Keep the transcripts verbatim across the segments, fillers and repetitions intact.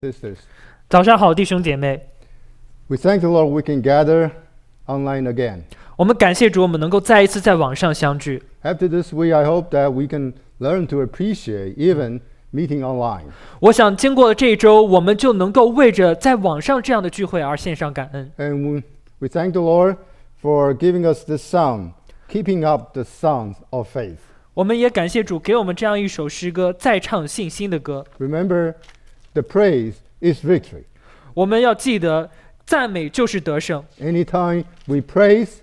Sisters, 早上好，弟兄姐妹。 we thank the Lord we can gather online again. 我们感谢主，我们能够再一次在网上相聚。 After this week, I hope that we can learn to appreciate even meeting online. 我想经过了这一周，我们就能够为着在网上这样的聚会而献上感恩。 And we, we thank the Lord for giving us this song, keeping up the songs of faith. 我们也感谢主给我们这样一首诗歌，再唱信心的歌。 Remember, the praise is victory. 我们要记得，赞美就是得胜。 Anytime we praise,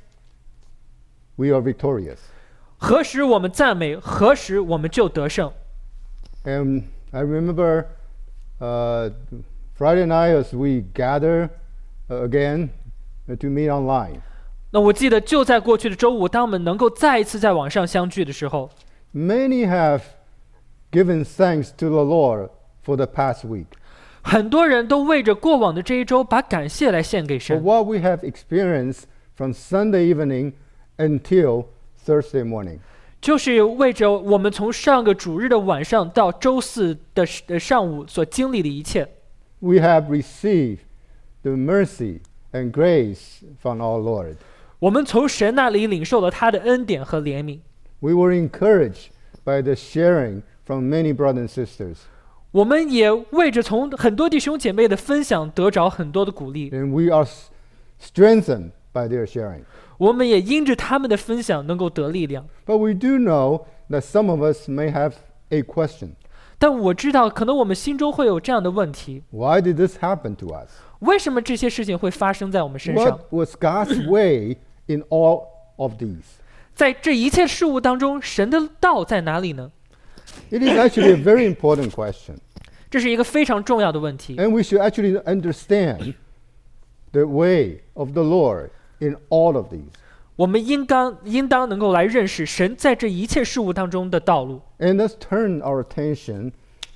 we are victorious. 何时我们赞美，何时我们就得胜。 And I remember uh, Friday night as we gather uh, again uh, to meet online. 那我记得就在过去的周五，当我们能够再一次在网上相聚的时候， Many have given thanks to the Lord for the past week, 很多人都为着过往的这一周，把感谢来献给 for 神。 what we have experienced from Sunday evening until Thursday morning. 就是为着我们从上个主日的晚上到周四的呃上午所经历的一切， We have received the mercy and grace from our Lord. 我们从神那里领受了他的恩典和怜悯。 We were encouraged by the sharing from many brothers and sisters, 我们也为着从很多弟兄姐妹的分享得着很多的鼓励， and we are s- strengthened by their sharing. 我们也因着他们的分享能够得力量。 But we do know that some of us may have a question. 但我知道，可能我们心中会有这样的问题： Why did this happen to us? 为什么这些事情会发生在我们身上？ What was God's way in all of these? 在这一切事物当中，神的道在哪里呢？ It is actually a very important question. 这是一个非常重要的问题。 And we should actually understand the way of the Lord in all of these. 我们应当应当能够来认识神在这一切事物当中的道路。 And let's turn our attention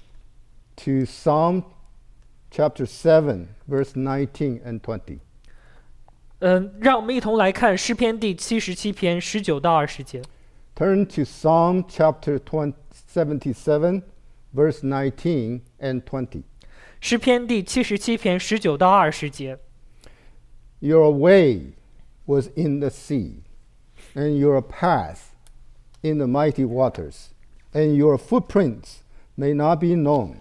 to Psalm chapter seven, verse nineteen and twenty. 嗯，让我们一同来看诗篇第七十七篇十九到二十节。 Turn to Psalm chapter seventy-seven, verse nineteen and twenty. 诗篇第七十七篇十九到二十节。 Your way was in the sea, and your path in the mighty waters, and your footprints may not be known.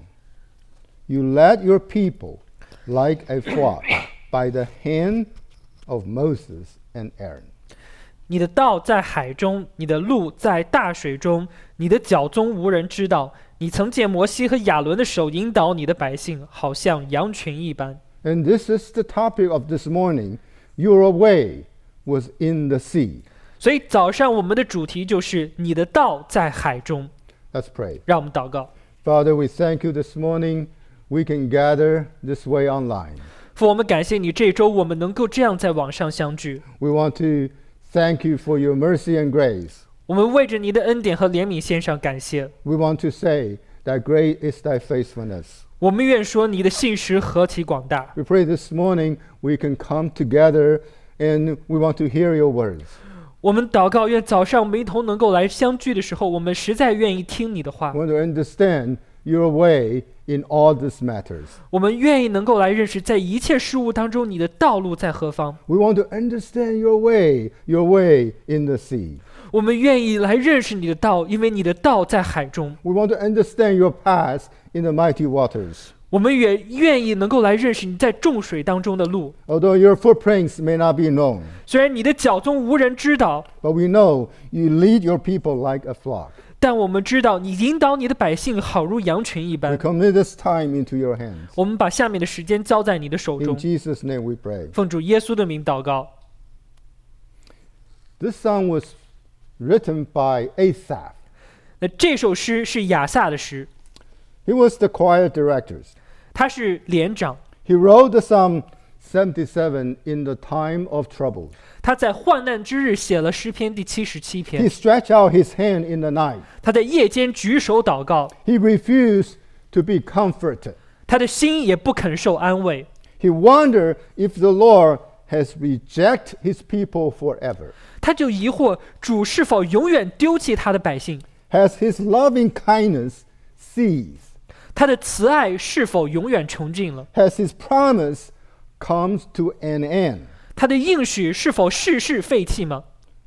You led your people like a flock by the hand of Moses and Aaron. 你的道在海中，你的路在大水中，你的脚踪无人知道。你曾借摩西和亚伦的手引导你的百姓，好像羊群一般。 And this is the topic of this morning. Your way was in the sea. 所以早上我们的主题就是你的道在海中。 Let's pray. 让我们祷告。 Father, we thank you this morning. We can gather this way online. 父，我们感谢你，这周我们能够这样在网上相聚。 We want to thank you for your mercy and grace. 我们为着你的恩典和怜悯献上感谢。 We want to say that great is thy faithfulness. 我们愿说你的信实何其广大。 We pray this morning we can come together and we want to hear your words. 我们祷告，愿早上我们一同能够来相聚的时候，我们实在愿意听你的话 We。want to understand your way in all these matters. 我们愿意能够来认识，在一切事物当中，你的道路在何方。 We want to understand your way, your way in the sea. 我们愿意来认识你的道，因为你的道在海中。 We want to understand your path in the mighty waters. 我们也愿意能够来认识你在众水当中的路。 Although your footprints may not be known, 虽然你的脚踪无人知道， but we know you lead your people like a flock. 但我们知道你引导你的百姓好如羊群一 We 般。 commit this time into your hands. 我们把下面的时间交在你的手 In 中， Jesus' name we pray. 奉主耶稣的名祷告。 This song was written by Asaph. 那这首诗是亚萨的诗， He was the choir director. 他是连长， He wrote the Psalm seventy-seven in the time of trouble. 他在患难之日写了诗篇第七十七 He 篇。 stretched out his hand in the night. 他在夜间举手祷告， He refused to be comforted. 他的心也不肯受安慰。 He wondered if the Lord has rejected his people forever. 他就疑惑主是否永远丢弃他的百姓， Has his loving kindness ceased? 他的慈爱是否永远穷尽了？ Has his promise comes to an end? 他的应许是否世事废弃吗？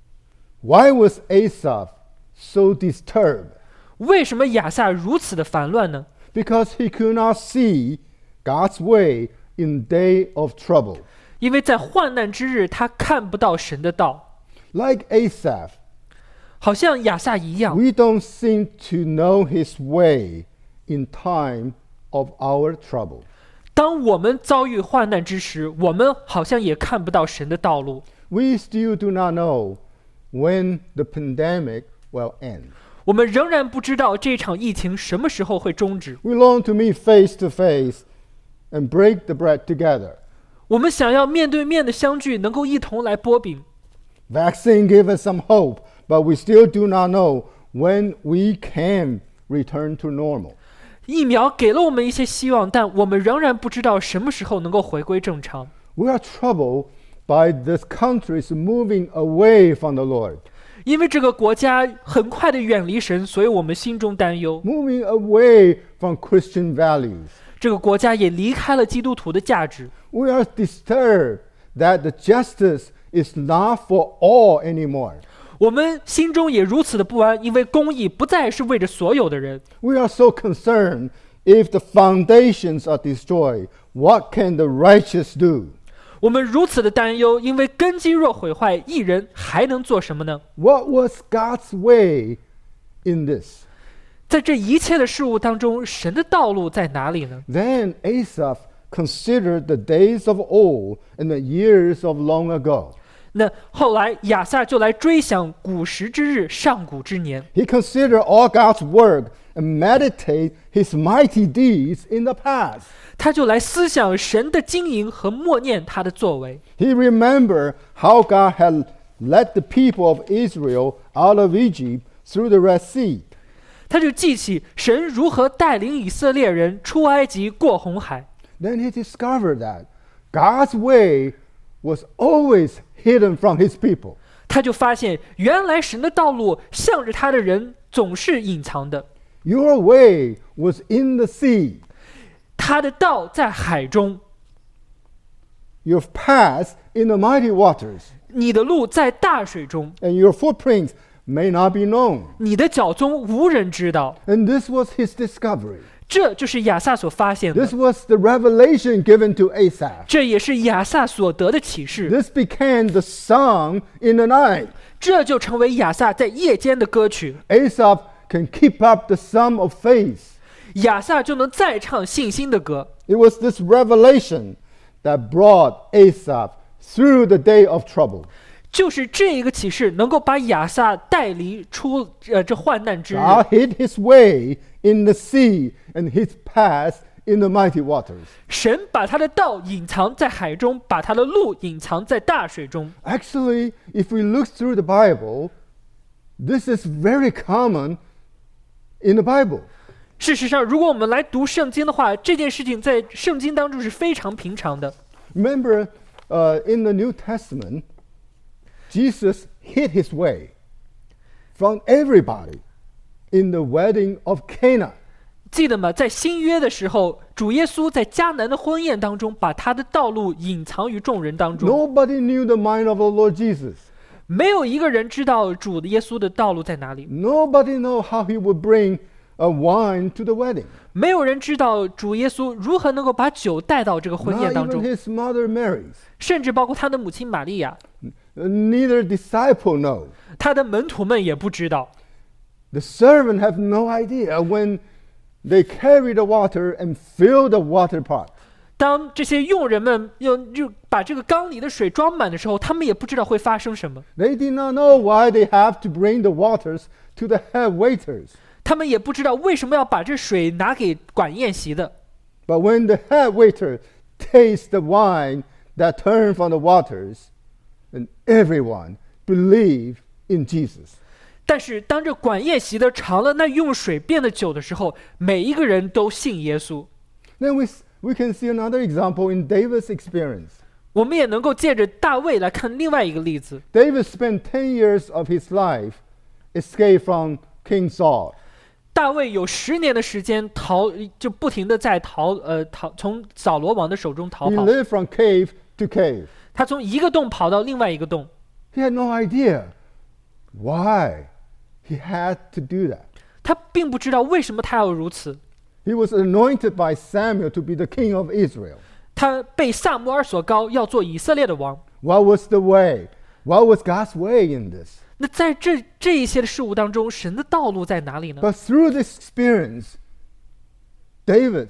Why was Asaph so disturbed? 为什么亚萨如此的烦乱呢？ Because he could not see God's way in day of trouble. 因为在患难之日，他看不到神的道， Like Asaph, 好像亚萨一样， we don't seem to know his way in time of our trouble. 当我们遭遇患难之时，我们好像也看不到神的道路。 We still do not know when the pandemic will end. 我们仍然不知道这场疫情什么时候会终止。 We long to meet face to face and break the bread together. 我们想要面对面的相聚，能够一同来剥饼。 Vaccine give us some hope, but we still do not know when we can return to normal. 疫苗给了我们一些希望，但我们仍然不知道什么时候能够回归正常。 We are troubled by this country's moving away from the Lord, 因为这个国家很快的远离神，所以我们心中担忧。 moving away from Christian values. 这个国家也离开了基督徒的价值。 We are disturbed that the justice is not for all anymore. 我们心中也如此的不安，因为公义不再是为着所有的人。 We are so concerned if the foundations are destroyed, what can the righteous do? 我们如此的担忧，因为根基若毁坏，义人还能做什么呢？ What was God's way in this? 在这一切的事物当中，神的道路在哪里呢？ Then Asaph considered the days of old and the years of long ago. 那后来亚萨就来追想古时之日，上古之年。 He considered all God's work and meditate his mighty deeds in the past. 他就来思想神的经营和默念他的作为。 He remembered how God had led the people of Israel out of Egypt through the Red Sea. 他就记起神如何带领以色列人出埃及过红海。 Then he discovered that God's way was always hidden from his people. 他就发现原来神的道路向着他的人总是隐藏的， Your way was in the sea. 他的道在海中， Your path in the mighty waters, 你的路在大水中， and your footprints may not be known. 你的脚踪无人知道。 And this was his discovery. 这就是亚萨所发现的， This was the revelation given to Asaph. 这也是亚萨所得的启示。 This became the song in the night. 这就成为亚萨在夜间的歌曲。 Asaph can keep up the song of faith. 亚萨就能再唱信心的歌。 It was this revelation that brought Asaph through the day of trouble. 就是这一个启示能够把亚萨带离出呃这患难之日。 God hid his way in the sea and his path in the mighty waters. 神把他的道隐藏在海中，把他的路隐藏在大水中。 Actually, if we look through the Bible, this is very common in the Bible. 事实上，如果我们来读圣经的话，这件事情在圣经当中是非常平常的。 Remember, uh, in the New Testament, Jesus hid his way from everybody in the wedding of Cana. 记得吗？在新约的时候，主耶稣在迦南的婚宴当中，把他的道路隐藏于众人当中。 Nobody knew the mind of the Lord Jesus. 没有一个人知道主的耶稣的道路在哪里， Nobody know how he would bring a wine to the wedding. 没有人知道主耶稣如何能够把酒带到这个婚宴 Not 当 even 中， his mother Mary. 甚至包括他的母亲玛利亚， Neither disciple know. 他的门徒们也不知道。 The servant have no idea when they carry the water and fill the water pot. 当这些佣人们用就把这个缸里的水装满的时候，他们也不知道会发生什么， They did not know why they have to bring the waters to the head waiters. 他们也不知道为什么要把这水拿给管宴席的。 But when the head waiter tastes the wine that turned from the waters, and everyone believe in Jesus. 但是当这管宴席的尝了那用水变的酒的时候，每一个人都信耶稣。 Then we, we can see another example in David's experience. 我们也能够借着大卫来看另外一个例子。 David spent ten years of his life escape from King Saul. 大卫有十年的时间逃，就不停的在逃，呃，逃从扫罗王的手中逃 He 跑。 lived from cave to cave. 他从一个洞跑到另外一个洞， He had no idea why he had to do that. 他并不知道为什么他要如此。 He was anointed by Samuel to be the king of Israel. 他被撒母耳所膏，要做以色列的王。 What was the way? What was God's way in this? 那在这这一些的事物当中，神的道路在哪里呢？ But through this experience, David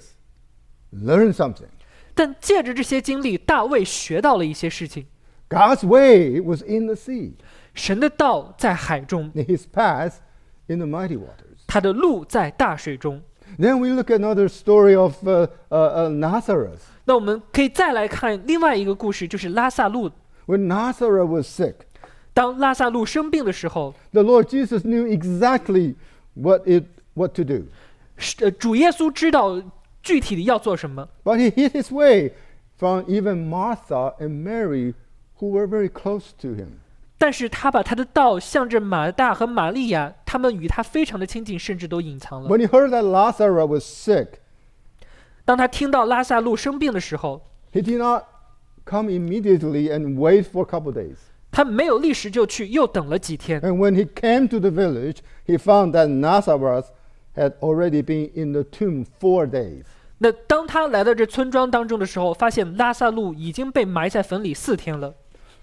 learned something. 但借着这些经历，大卫学到了一些事情。 God's way was in the sea, 神的道在海中， his path in the mighty waters. 他的路在大水中。 Then we look at another story of uh, uh, uh, Nazareth. 那我们可以再来看另外一个故事，就是拉萨路。 When Nazareth was sick, 当拉萨路生病的时候， the Lord Jesus knew exactly what it what to do. 是呃主耶稣知道具体的要做什么， But he hid his way from even Martha and Mary, who were very close to him. 但是他把他的道向着马大和玛利亚，他们与他非常的亲近，甚至都隐藏了。 When he heard that Lazarus was sick, 当他听到拉萨路生病的时候， he did not come immediately and wait for a couple of days. 他没有立时就去，又等了几天。 And when he came to the village, he found that Nazareth had already been in the tomb four days. 那当他来到这村庄当中的时候，发现拉萨路已经被埋在坟里四天了。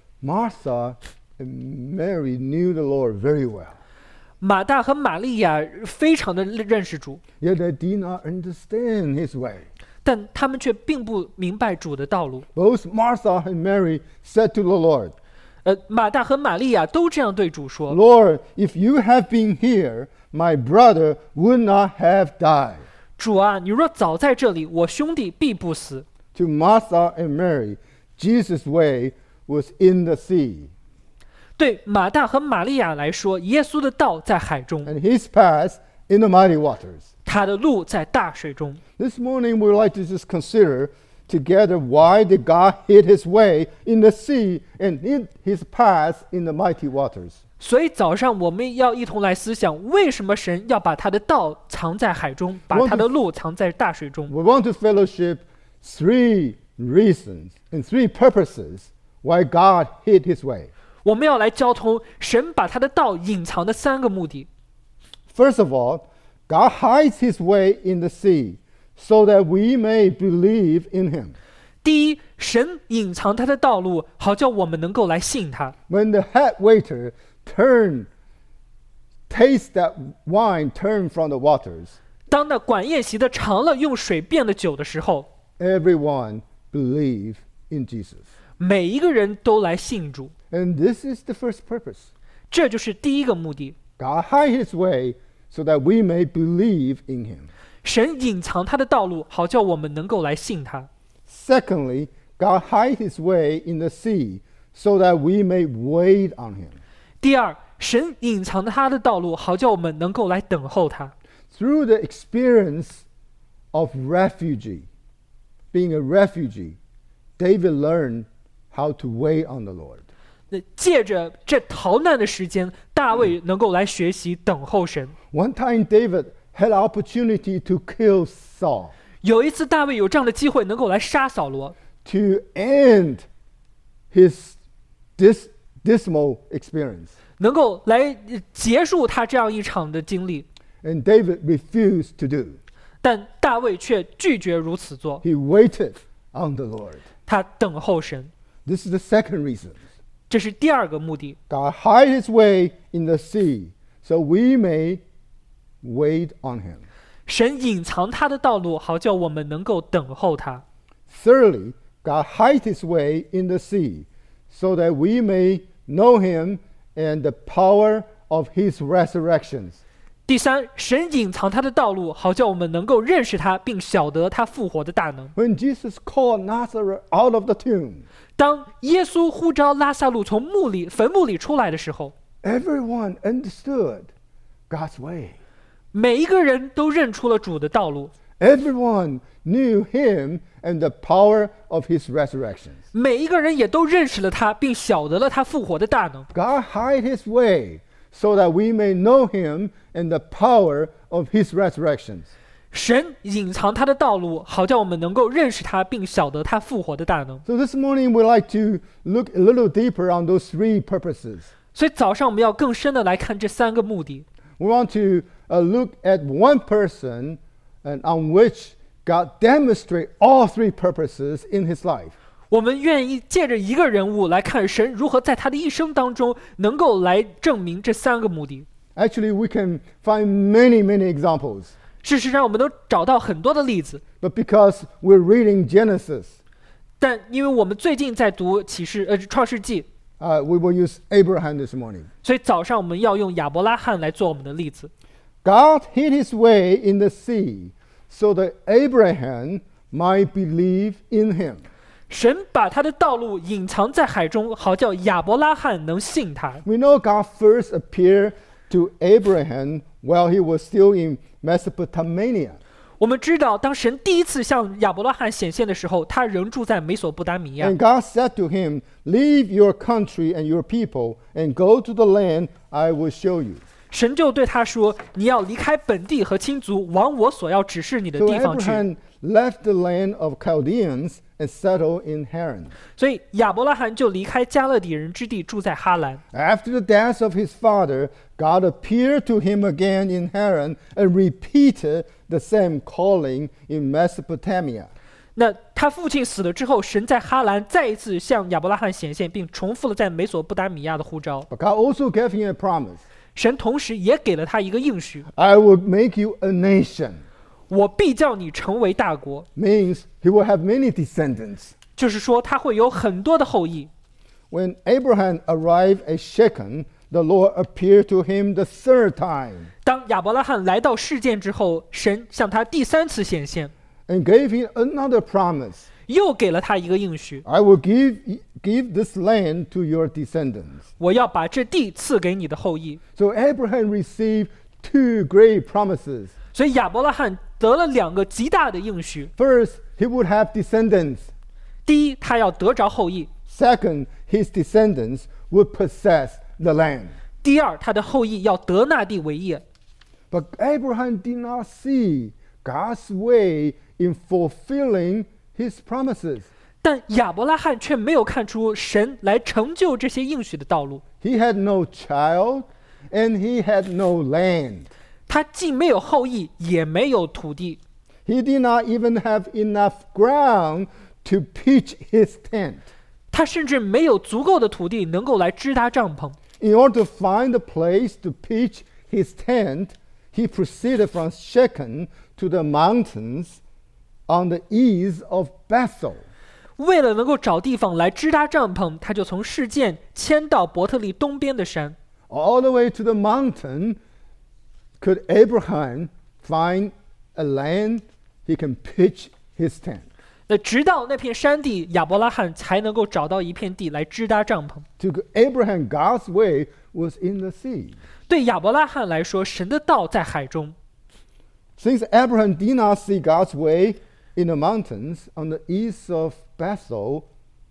Martha and Mary knew the Lord very well, 马大和玛利亚非常的认识主， yet they did not understand his way. 但他们却并不明白主的道路。 Both Martha and Mary said to the Lord, 呃，马大和玛利亚都这样对主说 Lord, if you have been here, my brother would not have died. 主啊，你若早在这里，我兄弟必不死。 To Martha and Mary, Jesus' way was in the sea, 对马大和玛利亚来说，耶稣的道在海中， and his path in the mighty waters. 他的路在大水中。 This morning, we would like to just consider together why did God hid his way in the sea and hid his path in the mighty waters. 所以早上我们要一同来思想，为什么神要把他的道藏在海中，把他的路藏在大水中？ We want to fellowship three reasons and three purposes why God hid his way. 我们要来交通神把他的道隐藏的三个目的。 First of all, God hides his way in the sea so that we may believe in him. 第一，神隐藏他的道路，好叫我们能够来信他。 When the head waiter turned, taste that wine turned from the waters, 当那管宴席的尝了用水变的酒的时候， everyone believed in Jesus. 每一个人都来信主， And this is the first purpose. 这就是第一个目的。 God hides his way so that we may believe in him. 神隐藏他的道路，好叫我们能够来信他。 Secondly, God hides his way in the sea so that we may wait on him. 第二，神隐藏他的道路，好叫我们能够来等候他。 Through the experience of refugee, being a refugee, David learned how to wait on the Lord. 那借着这逃难的时间，大卫能够来学习等候神。 One time David had an opportunity to kill Saul, 有一次，大卫有这样的机会，能够来杀扫罗， to end his dis- dismal experience. 能够来呃结束他这样一场的经历。 And David refused to do. 但大卫却拒绝如此做， He waited on the Lord. 他等候神。 This is the second reason. 这是第二个目的。 God hides his way in the sea so we may wait on him. 神隐藏他的道路，好叫我们能够等候他。 Thirdly, God hides his way in the sea so that we may know him and the power of his resurrections. 第三，神隐藏他的道路，好叫我们能够认识他，并晓得他复活的大能。 When Jesus called Nazareth out of the tomb, 当耶稣呼召拉萨路从墓里坟墓里出来的时候， everyone understood God's way. 每一个人都认出了主的道路， Everyone knew him and the power of his resurrections. 每一个人也都认识了他，并晓得了他复活的大能。 God hid his way so that we may know him and the power of his resurrections. 神隐藏他的道路，好叫我们能够认识他，并晓得他复活的大能。 So this morning we'd like to look a little deeper on those three purposes. 所以早上我们要更深的来看这三个目的。 We want to uh, look at one person and on which God demonstrates all three purposes in his life. 我们愿意借着一个人物来看神如何在他的一生当中能够来证明这三个目的。 Actually, we can find many, many examples. 事实上，我们都找到很多的例子， But because we're reading Genesis, 但因为我们最近在读启示呃创世纪， uh, we will use Abraham this morning. 所以早上我们要用亚伯拉罕来做我们的例子。 God hid his way in the sea so that Abraham might believe in him. 神把他的道路隐藏在海中，好叫亚伯拉罕能信他。 We know God first appeared to Abraham while he was still in Mesopotamia. 我们知道，当神第一次向亚伯拉罕显现的时候，他仍住在美索不达米亚。 And God said to him, "Leave your country and your people and go to the land I will show you." 神就对他说：“你要离开本地和亲族，往我所要指示你的 So 地方去。” Abraham left the land of Chaldeans and settled in Haran. 所以亚伯拉罕就离开加勒底人之地，住在哈兰。 After the death of his father, God appeared to him again in Haran and repeated the same calling in Mesopotamia. 那他父亲死了之后，神在哈兰再一次向亚伯拉罕显现，并重复了在美索不达米亚的呼召。 But God also gave him a promise. 神同时也给了他一个应许： I will make you a nation. 我必叫你成为大国。 Means he will have many descendants. 就是说，他会有很多的后裔。 When Abraham arrived at Shechem, the Lord appeared to him the third time 当亚伯拉罕来到事件之后，神向他第三次显现， and gave him another promise. 又给了他一个应许： I will give, give this land to your descendants. 我要把这地赐给你的后裔。 So Abraham received two great promises. 所以亚伯拉罕得了两个极大的应许： First, he would have descendants. 第一，他要得着后裔； Second, his descendants would possess the land. 第二，他的后裔要得那地为业。 But Abraham did not see God's way in fulfilling his promises. 但亚伯拉罕却没有看出神来成就这些应许的道路。 He had no child and he had no land. 他既没有后裔，也没有土地。 He did not even have enough ground to pitch his tent. 他甚至没有足够的土地能够来支搭帐篷。 In order to find a place to pitch his tent, he proceeded from Shechem to the mountains on the east of Bethel. 为了能够找地方来支搭帐篷，他就从示剑迁到伯特利东边的山。 All the way to the mountain, could Abraham find a land he can pitch his tent? 那直到那片山地，亚伯拉罕才能够找到一片地来支搭帐篷。 To Abraham, God's way was in the sea. 对亚伯拉罕来说，神的道在海中。 Since Abraham did not see God's way in the mountains on the east of Bethel,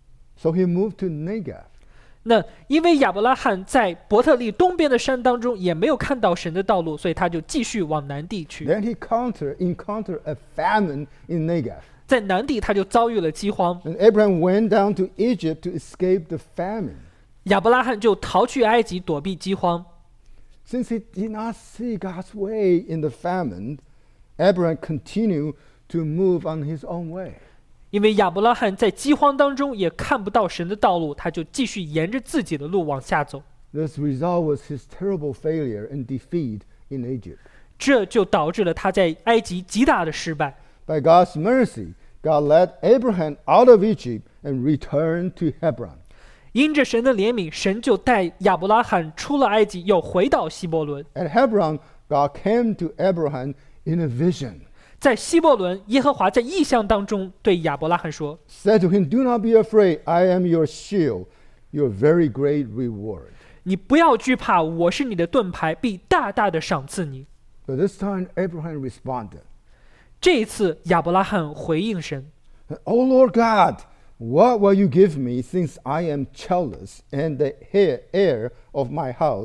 so he moved to Negev. 那因为亚伯拉罕在伯特利东边的山当中也没有看到神的道路，所以他就继续往南地去。 Then he encountered, encountered a famine in Negev. 在南地他就遭遇了饥荒， And Abraham went down to Egypt to escape the famine. 亚伯拉罕就逃去埃及躲避饥荒。 Since he did not see God's way in the famine, Abraham continued to move on his own way. 因为亚伯拉罕在饥荒当中也看不到神的道路，他就继续沿着自己的路往下走。 The result was his terrible failure and defeat in Egypt. 这就导致了他在埃及极大的失败。 By God's mercy, God led Abraham out of Egypt and returned to Hebron. 因着神的怜悯，神就带亚伯拉罕出了埃及，又回到希伯伦。 At Hebron, God came to Abraham in a vision, 在希伯伦，耶和华在异象当中对亚伯拉罕说 said to him, "Do not be afraid, I am your shield, your very great reward." 你不要惧怕，我是你的盾牌，必大大的赏赐你。 But this time, Abraham responded, 这一次，亚伯拉罕回应神 "O Lord God, what will you give me since I am childless and the heir heir of my house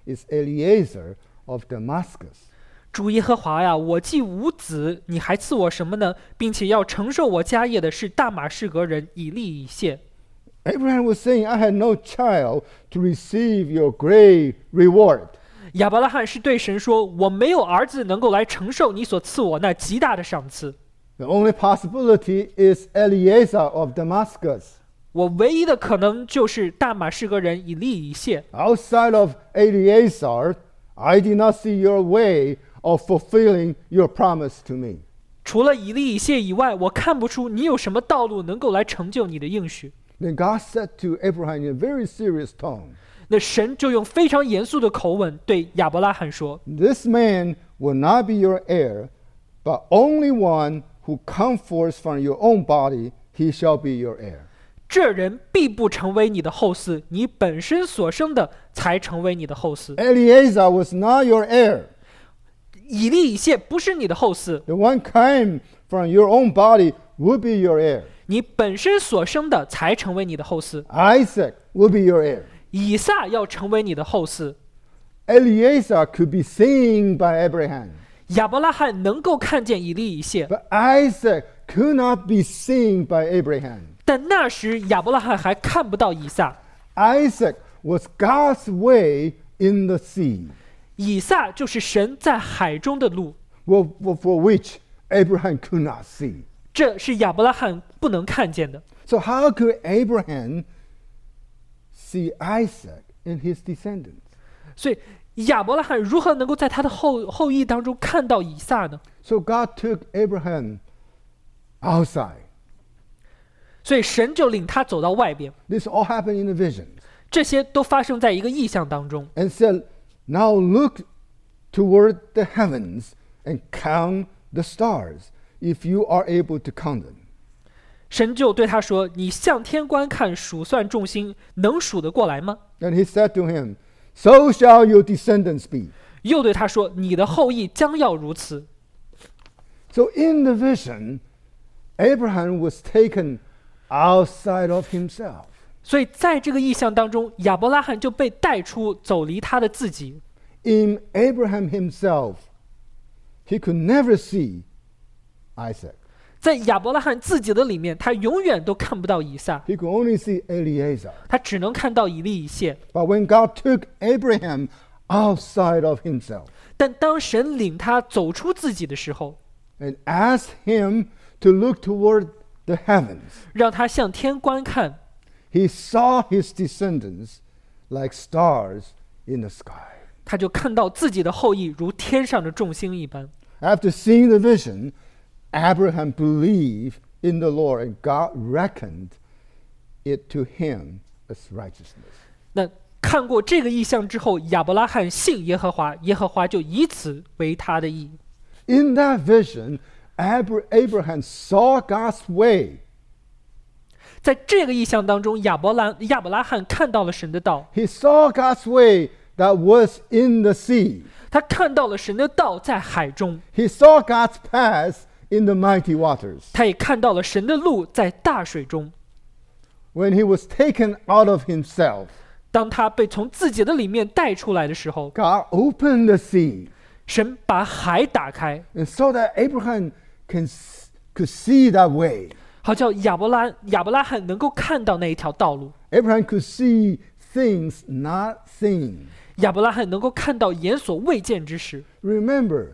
is Eliezer of Damascus. 主耶和华呀，我既无子，你还赐我什么呢？并且要承受我家业的是大马士革人以利以谢。 Abraham was saying, I had no child to receive your great reward. 亚伯拉罕是对神说：“我没有儿子能够来承受你所赐我那极大的赏赐。 The only possibility is Eliezer of Damascus. 我唯一的可能就是大马士革人以利以谢。 Outside of Eliezer, I did not see your way of fulfilling your promise to me. 除了以利以谢以外，我看不出你有什么道路能够来成就你的应许。” Then God said to Abraham in a very serious tone, 那神就用非常严肃的口吻对亚伯拉罕说： This man will not be your heir, but only one who comes forth from your own body, he shall be your heir. 这人必不成为你的后嗣，你本身所生的才成为你的后嗣。 Eliezer was not your heir. 以利以谢不是你的后嗣， The one came from your own body will be your heir. 你本身所生的才成为你的后嗣。 Isaac will be your heir. 以撒要成为你的后嗣。 Eliezer could be seen by Abraham, 亚伯拉罕能够看见以利以谢， but Isaac could not be seen by Abraham. 但那时亚伯拉罕还看不到以撒。 Isaac was God's way in the sea, 以撒就是神在海中的路， for, for which Abraham could not see. 这是亚伯拉罕不能看见的。 So how could Abraham see Isaac and his descendants? 所以亚伯拉罕如何能够在他的后后裔当中看到以撒呢？ So God took Abraham outside. 所以神就领他走到外边， This all happened in the visions. 这些都发生在一个意象当中。 And said, now look toward the heavens and count the stars, if you are able to count them. 神就对他说：“你向天观看，数算众星，能数得过来吗 And he said to him, so shall your descendants be.？” 又对他说：“你的后裔将要如此。” So in the vision, Abraham was taken outside of himself. 所以在这个意象当中，亚伯拉罕就被带出，走离他的自己。 In Abraham himself, he could never see Isaac. 在亚伯拉罕自己的里面，他永远都看不到以撒， He could only see Eliezer. 他只能看到以利以谢。 But when God took Abraham outside of himself 但当神领他走出自己的时候， and asked him to look toward the heavens, 让他向天观看， he saw his descendants like stars in the sky. 他就看到自己的后裔如天上的众星一般。 After seeing the vision, Abraham believed in the Lord, and God reckoned it to him as righteousness. 那看过这个意象之后，亚伯拉罕信耶和华，耶和华就以此为他的义。 In that vision, Abra- Abraham saw God's way. 在这个意象当中，亚伯拉亚伯拉罕看到了神的道， He saw God's way that was in the sea. 他看到了神的道在海中， He saw God's path in the mighty waters. 他也看到了神的路在大水中。 When he was taken out of himself, 当他被从自己的里面带出来的时候， God opened the sea, 神把海打开， and so that Abraham can s- could see that way. 好叫亚伯拉亚伯拉罕能够看到那一条道路。 Abraham could see things not seen. 亚伯拉罕能够看到眼所未见之事。 Remember,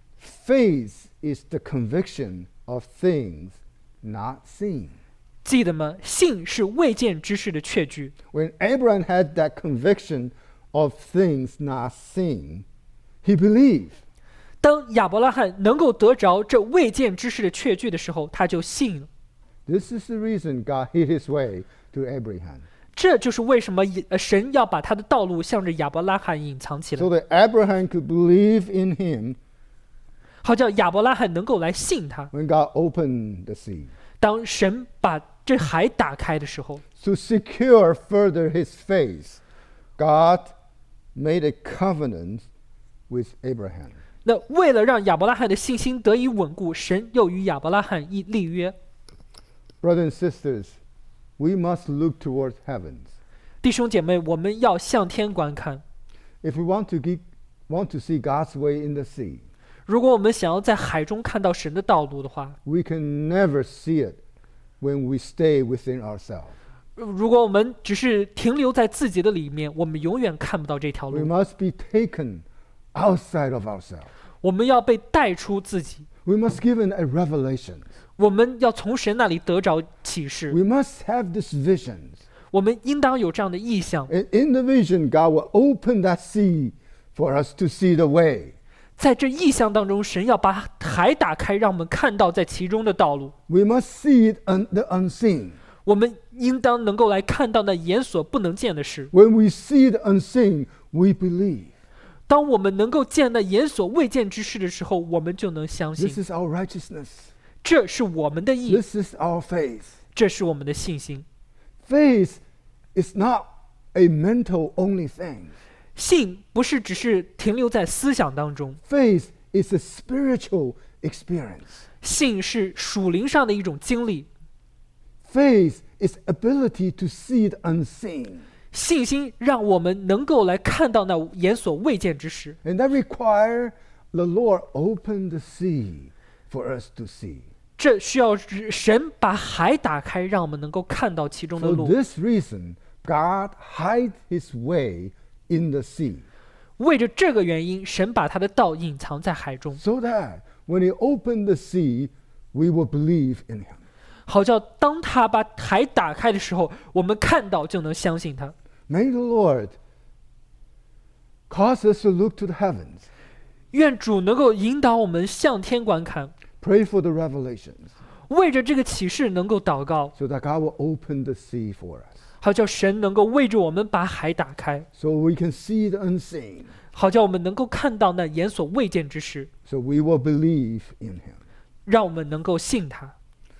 faith is the conviction of things not seen. 记得吗？信是未见之事的确据。 When Abraham had that conviction of things not seen, he believed. 当亚伯拉罕能够得着这未见之事的确据的时候，他就信了。 This is the reason God hid his way to Abraham, 这就是为什么呃神要把他的道路向着亚伯拉罕隐藏起来 so，that Abraham could believe in him 好叫亚伯拉罕能够来信他。 when God opened the sea. 当神把这海打开的时候， To secure further his faith, God made a covenant with Abraham. 那为了让亚伯拉罕的信心得以稳固，神又与亚伯拉罕一立约。 Brothers and sisters, we must look towards heavens. 弟兄姐妹，我们要向天观看。 if we want to, get, want to see God's way in the sea, 如果我们想要在海中看到神的道路的话， we can never see it when we stay within ourselves. 如果我们只是停留在自己的里面，我们永远看不到这条 We 路。 must be taken outside of ourselves. 我们要被带出自己， We must given a revelation. 我们要从神那里得着启示， We must have this vision. 我们应当有这样的意向。 And in the vision, God will open that sea for us to see the way. 在这意象当中，神要把海打开，让我们看到在其中的道路。 We must see it un- the unseen. 我们应当能够来看到那眼所不能见的事。 When we see the unseen, we believe. 当我们能够见那眼所未见之事的时候，我们就能相 This 信， is our righteousness. 这是我们的义， This is our faith. 这是我们的信心。 Faith is not a mental only thing. 信不是只是停留在思想当中， Faith is a spiritual experience. 信是属灵上的一种经历。 Faith is ability to see the unseen. 信心让我们能够来看到那眼所未见之事， And that require the Lord open the sea for us to see. 这需要神把海打开，让我们能够看到其中的 For 路。 this reason, God hide his way in the sea, 为着这个原因，神把他的道隐藏在海中， so that when he opened the sea, we will believe in him. 好叫当他把海打开的时候，我们看到就能相信他。 May the Lord cause us to look to the heavens, 愿主能够引导我们向天观看， pray for the revelations, 为着这个启示能够祷告， so that God will open the sea for us, 好叫神能够为着我们把海打开， so we can see the unseen, 好叫我们能够看到那眼所未见之事， so we will believe in him. 让我们能够信他。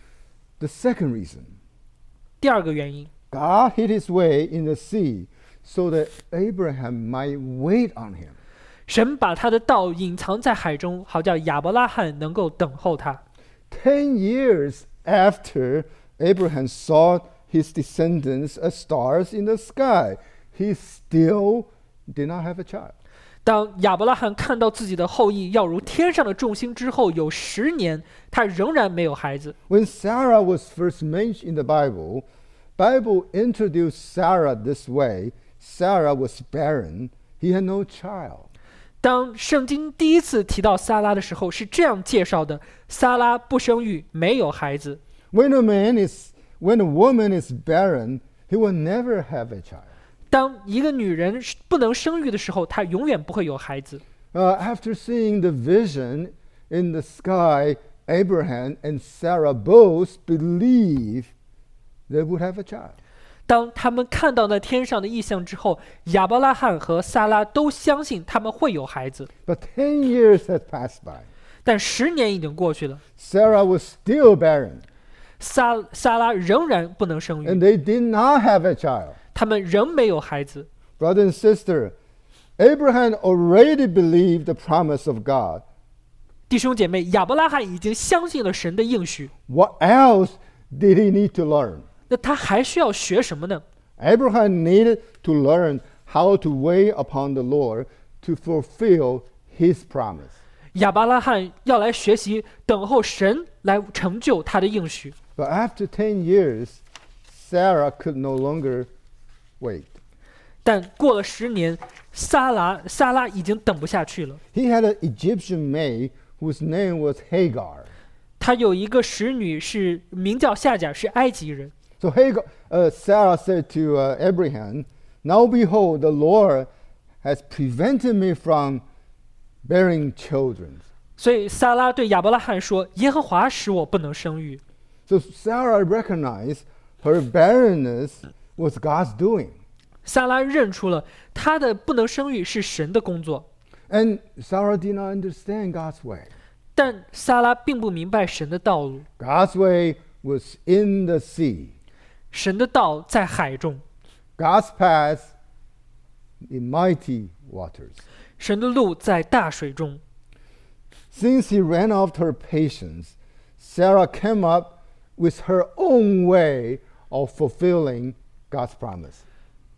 The second reason, 第二个原因， God hid his way in the sea so that Abraham might wait on him. 神把他的道隐藏在海中，好叫亚伯拉罕能够等候他。 Ten years after Abraham saw his descendants as stars in the sky, he still did not have a child. 当亚伯拉罕看到自己的后裔要如天上的众星之后，有十年，他仍然没有孩子。 When Sarah was first mentioned in the Bible, Bible introduced Sarah this way. Sarah was barren. He had no child. 当圣经第一次提到撒拉的时候，是这样介绍的：撒拉不生育，没有孩子。 When a man is, when a woman is barren, he will never have a child. 当一个女人不能生育的时候，她永远不会有孩子。 Uh, after seeing the vision in the sky, Abraham and Sarah both believed they would have a child. 当他们看到那天上的异象之后，亚伯拉罕和撒拉都相信他们会有孩子。 But ten years had passed by. 但十年已经过去了， Sarah was still barren, 撒撒拉仍然不能生 and 育， they did not have a child. 他们仍没有孩子。 Brother and sister, Abraham already believed the promise of God. 弟兄姐妹，亚伯拉罕已经相信了神的应许， What else did he need to learn? 那他还需要学什么呢？ Abraham needed to learn how to wait upon the Lord to fulfill his promise. 亚伯拉罕要来学习等候神来成就他的应许。 But after ten years, Sarah could no longer wait. 但过了十年，撒拉撒拉已经等不下去了。 He had an Egyptian maid whose name was Hagar. 他有一个使女是名叫夏甲，是埃及人。 So Hagar, uh, Sarah said to uh, Abraham, "Now behold, the Lord has prevented me from bearing children." 所以撒拉对亚伯拉罕说：“耶和华使我不能生育。” So Sarah recognized her barrenness was God's doing. 撒拉认出了她的不能生育是神的工作， And Sarah did not understand God's way. 但撒拉并不明白神的道路。 God's way was in the sea. 神的道在海中， God's path in mighty waters. 神的路在大水中。 Since he ran off her patience, Sarah came up with her own way of fulfilling God's promise.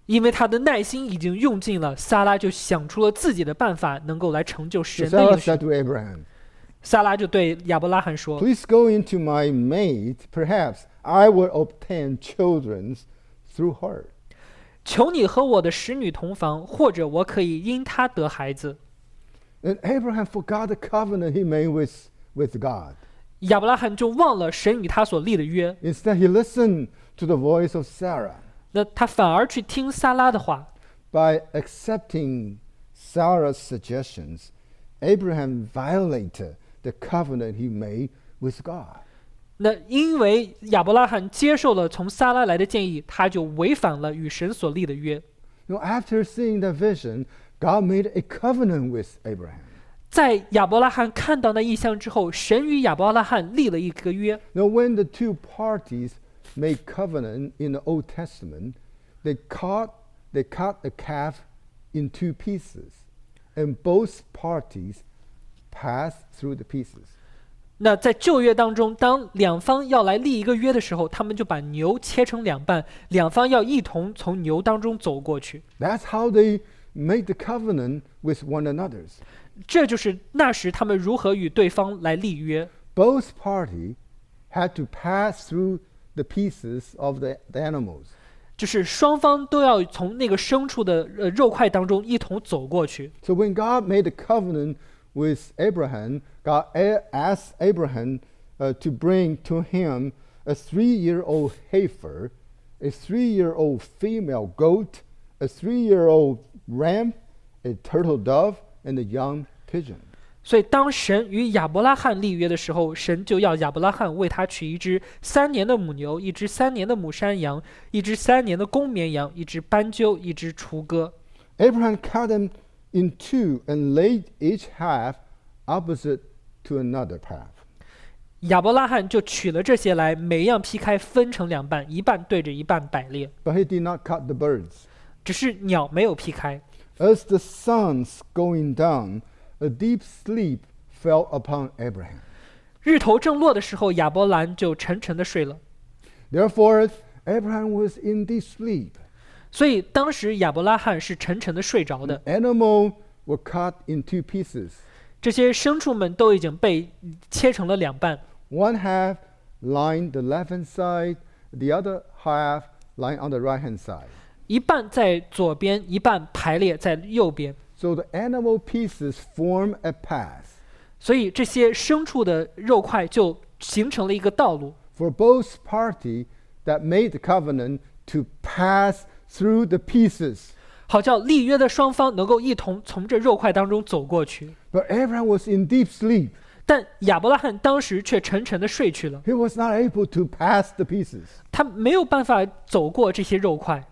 因为他的耐心已经用尽了，撒拉就想出了自己的办法，能够来成就 So 神的 Sarah 应许 said。to Abraham, 撒拉就对亚伯拉罕说 Please go into my maid, perhaps I will obtain children through her. 求你和我的使女同房，或者我可以因她得孩子。 And Abraham forgot the covenant he made with, with God. 亚伯拉罕就忘了神与他所立的约， Instead, he listened to the voice of Sarah. 那他反而去听撒拉的话。 By accepting Sarah's suggestions, Abraham violated the covenant he made with God. 那因为亚伯拉罕接受了从撒拉来的建议，他就违反了与神所立的约。 Now, after seeing the vision, God made a covenant with Abraham. 在亚伯拉罕看到那异象之后，神与亚伯拉罕立了一个约。 Now, when the two parties made covenant in the Old Testament, they cut, they cut the calf in two pieces, and both parties passed through the pieces. 那在旧约当中，当两方要来立一个约的时候，他们就把牛切成两半，两方要一同从牛当中走过去。 That's how they made the covenant with one another. 这就是那时他们如何与对方来立约。 Both parties had to pass through the pieces of the, the animals. 就是双方都要从那个牲畜的呃肉块当中一同走过去。 So when God made the covenant with Abraham, God a- asked Abraham uh, to bring to him a three-year-old heifer, a three-year-old female goat, a three-year-old ram, a turtle dove, and a young pigeon. 所以当神与亚伯拉罕立约的时候，神就要亚伯拉罕为他取一只三年的母牛，一只三年的母山羊，一只三年的公绵羊，一只斑鸠，一只雏鸽。 Abraham cut them in two and laid each half opposite to another half. 亚伯拉罕就取了这些来，每样劈开，分成两半，一半对着一半摆列。 But he did not cut the birds. 只是鸟没有劈开。 As the sun's going down, a deep sleep fell upon Abraham. 日头正落的时候，亚伯兰就沉沉的睡了。 Therefore, Abraham was in deep sleep. 所以当时亚伯拉罕是沉沉的睡着的。 Animals were cut in two pieces. 这些牲畜们都已经被切成了两半， One half lying the left hand side, the other half lying on the right hand side. 一半在左边，一半排列在右边。 So the animal pieces form a path 所以这些牲畜的肉块就形成了一个道路， for both parties that made the covenant to pass through the pieces. 好叫立约的双方能够一同从这肉块当中走过去。 But Abraham was in deep sleep. 但亚伯拉罕当时却沉沉的睡去了， He was not able to pass the pieces. 他没有办法走过这些肉块。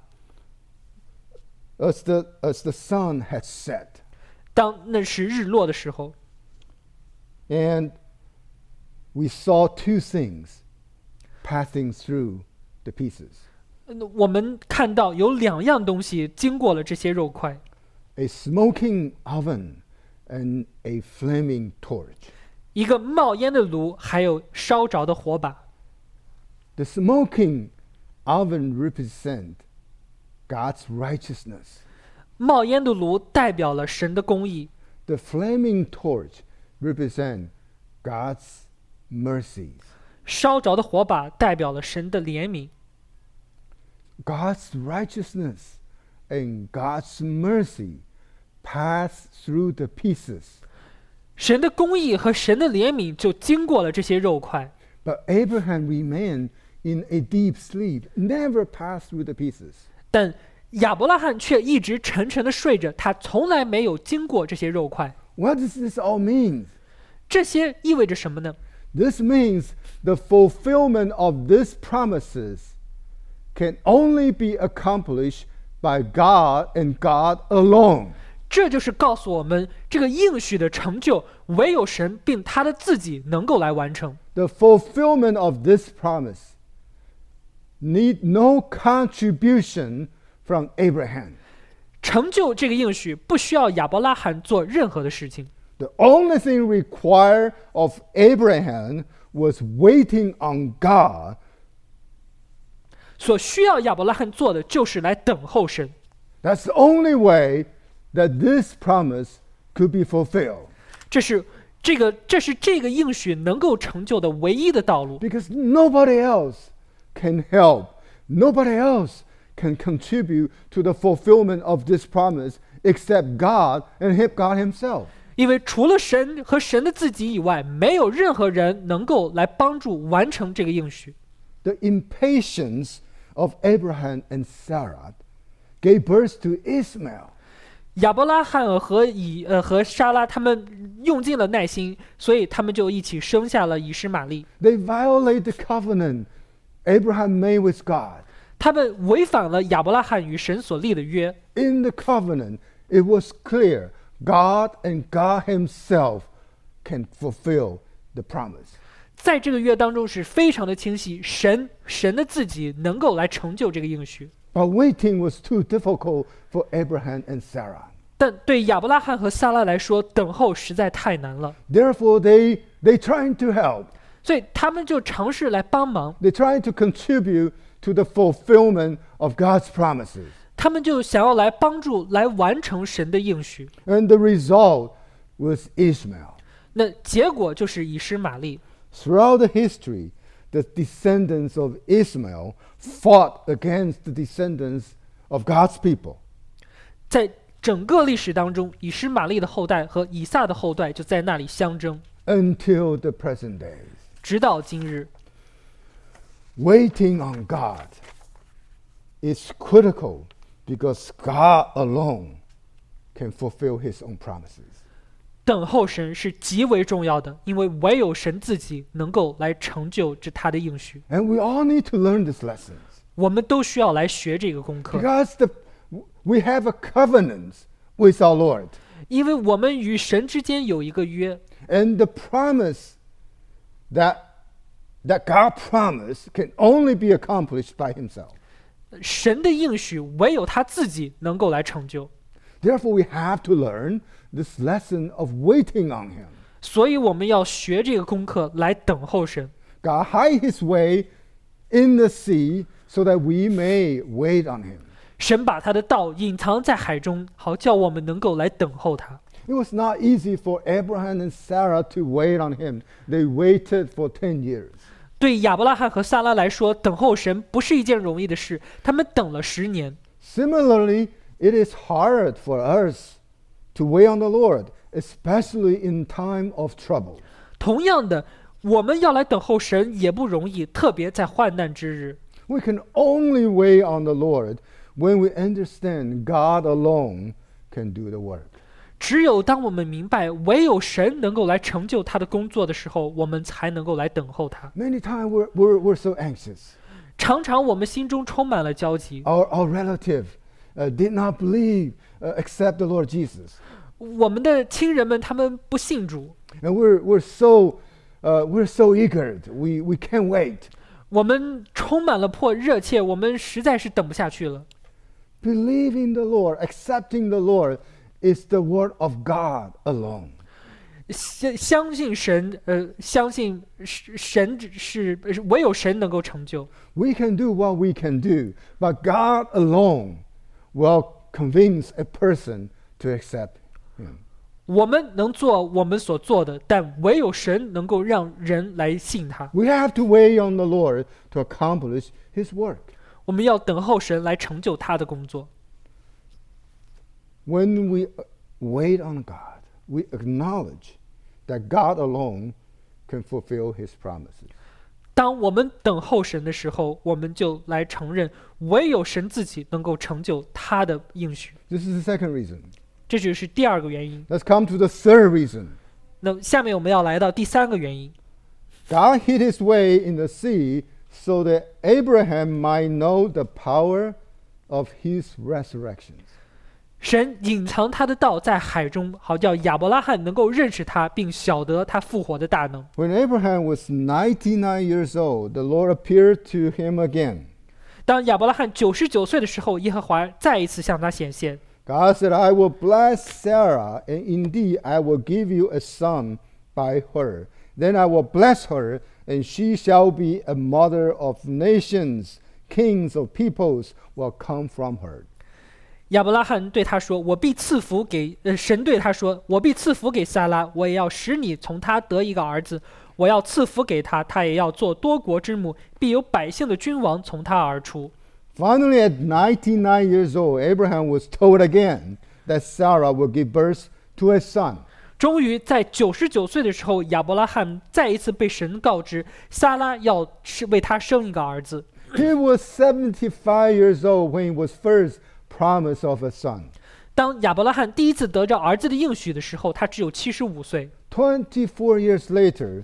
As the, as the sun had set. 当那是日落的时候， And we saw two things passing through the pieces. 呃我们看到有两样东西经过了这些肉块， A smoking oven and a flaming torch. 一个冒烟的炉，还有烧着的火把。 The smoking oven represents God's righteousness. 冒烟的炉代表了神的公义， The flaming torch represents God's mercies. 烧着的火把代表了神的怜悯。 God's righteousness and God's mercy pass through the pieces. 神的公义和神的怜悯就经过了这些肉块， But Abraham remained in a deep sleep, never passed through the pieces. 但亚伯拉罕却一直沉沉的睡着，他从来没有经过这些肉块。 What does this all mean? 这些意味着什么呢？ This means the fulfillment of these promises can only be accomplished by God and God alone. 这就是告诉我们，这个应许的成就，唯有神并他的自己能够来完成。 The fulfillment of this promise need no contribution from Abraham. 成就这个应许，不需要亚伯拉罕做任何的事情。 The only thing required of Abraham was waiting on God. 所需要亚伯拉罕做的，就是来等候神。 That's the only way that this promise could be fulfilled. 这是这个这是这个应许能够成就的唯一的道路， Because nobody else can help, nobody else can contribute to the fulfillment of this promise except God and him- God himself. 因为除了神和神的自己以外，没有任何人能够来帮助完成这个应许。 The impatience of Abraham and Sarah gave birth to Ishmael. 亚伯拉罕和以呃和莎拉他们用尽了耐心，所以他们就一起生下了以实玛利。 They violate the covenant Abraham made with God. 他们违反了亚伯拉罕与神所立的约。 In the covenant, it was clear God and God himself can fulfill the promise. 在这个约当中是非常的清晰，神神的自己能够来成就这个应许。 But waiting was too difficult for Abraham and Sarah. 但对亚伯拉罕和撒拉来说，等候实在太难了， Therefore, they, they trying to help. 所以他们就尝试来帮忙， They trying to contribute to the fulfillment of God's promises. 他们就想要来帮助来完成神的应许。 And the result was Ishmael. 那结果就是以实玛利。 Throughout the history, the descendants of Ishmael fought against the descendants of God's people. 在整个历史当中，以实玛利的后代和以撒的后代就在那里相争， Until the present days. 直到今日。 Waiting on God is critical because God alone can fulfill his own promises. 等候神是极为重要的，因为唯有神自己能够来成就这他的应许。 And we all need to learn these lessons 我们都需要来学这个功课， because the, we have a covenant with our Lord. 因为我们与神之间有一个约， And the promise that, that God promised can only be accomplished by himself. 神的应许唯有他自己能够来成就。 Therefore, we have to learn this lesson of waiting on him. 所以我们要学这个功课来等候神。 God hide his way in the sea so that we may wait on him. 神把他的道隐藏在海中，好叫我们能够来等候他。 It was not easy for Abraham and Sarah to wait on him. They waited for ten years. 对亚伯拉罕和撒拉来说，等候神不是一件容易的事，他们等了十年。 Similarly, it is hard for us to wait on the Lord, especially in time of trouble. 同样的，我们要来等候神也不容易，特别在患难之日。 We can only wait on the Lord when we understand God alone can do the work. 只有当我们明白唯有神能够来成就他的工作的时候，我们才能够来等候他。 Many times we're, we're, we're so anxious. 常常我们心中充满了焦急， Our, our relative uh, did not believe, uh, accept the Lord Jesus. 我们的亲人们他们不信主， And we're, we're, so, uh, we're so eager. We, we can't wait. 我们充满了迫热切，我们实在是等不下去了。 Believing the Lord, accepting the Lord is the word of God alone. 相相信神，呃，相信神是唯有神能够成就。 We can do what we can do, but God alone will convince a person to accept him. 我们能做我们所做的，但唯有神能够让人来信他。 We have to wait on the Lord to accomplish his work. 我们要等候神来成就他的工作。 When we wait on God, we acknowledge that God alone can fulfill his promises. 当我们等候神的时候，我们就来承认，唯有神自己能够成就他的应许。 This is the second reason. 这就是第二个原因。 Let's come to the third reason. 那下面我们要来到第三个原因。 God hid his way in the sea so that Abraham might know the power of his resurrection. 神隐藏他的道在海中，好叫亚伯拉罕能够认识他，并晓得他复活的大能。 When Abraham was ninety-nine years old, the Lord appeared to him again. 当亚伯拉罕九十九岁的时候，耶和华再一次向他显现。 God said, I will bless Sarah, and indeed I will give you a son by her. Then I will bless her, and she shall be a mother of nations. Kings of peoples will come from her. 亚伯拉罕对他说：“我必赐福给……呃，神对他说：我必赐福给撒拉，我也要使你从他得一个儿子。我要赐福给他，他也要做多国之母，必有百姓的君王从他而出。” Finally, at ninety-nine years old, Abraham was told again that Sarah would give birth to a son. 终于在九十九岁的时候，亚伯拉罕再一次被神告知，撒拉要是为他生一个儿子。 He was seventy-five years old when he was first promised of a son. 当亚伯拉罕第一次得着儿子的应许的时候，他只有七十五岁。 Twenty-four years later,